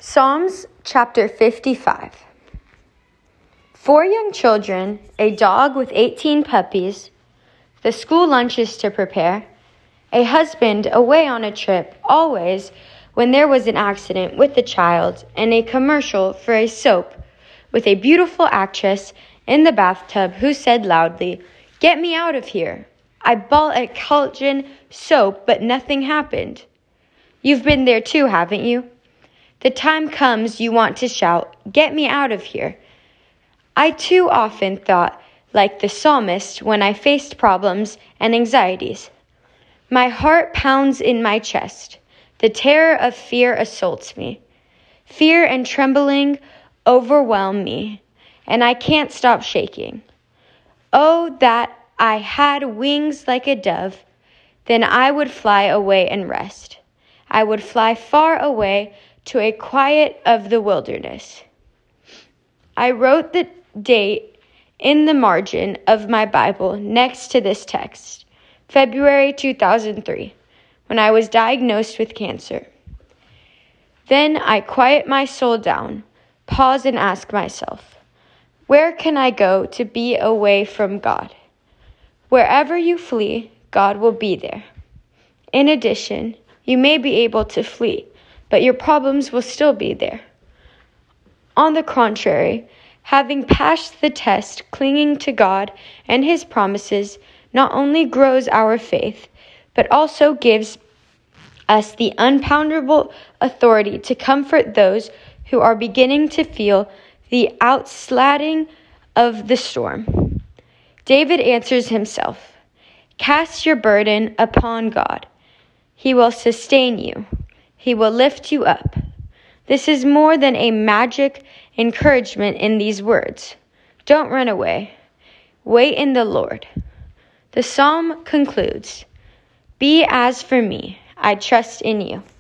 Psalms chapter 55. 4 young children, a dog with 18 puppies, the school lunches to prepare, a husband away on a trip always when there was an accident with the child, and a commercial for a soap with a beautiful actress in the bathtub who said loudly, "Get me out of here. I bought a collagen soap, but nothing happened." You've been there too, haven't you? The time comes you want to shout, "Get me out of here." I too often thought like the psalmist when I faced problems and anxieties. My heart pounds in my chest. The terror of fear assaults me. Fear and trembling overwhelm me, and I can't stop shaking. Oh, that I had wings like a dove, then I would fly away and rest. I would fly far away to a quiet of the wilderness. I wrote the date in the margin of my Bible next to this text, February 2003, when I was diagnosed with cancer. Then I quiet my soul down, pause and ask myself, where can I go to be away from God? Wherever you flee, God will be there. In addition, you may be able to flee, but your problems will still be there. On the contrary, having passed the test, clinging to God and His promises not only grows our faith, but also gives us the unpoundable authority to comfort those who are beginning to feel the outslatting of the storm. David answers himself, "Cast your burden upon God. He will sustain you. He will lift you up." This is more than a magic encouragement in these words. Don't run away. Wait in the Lord. The psalm concludes, "Be as for me, I trust in you."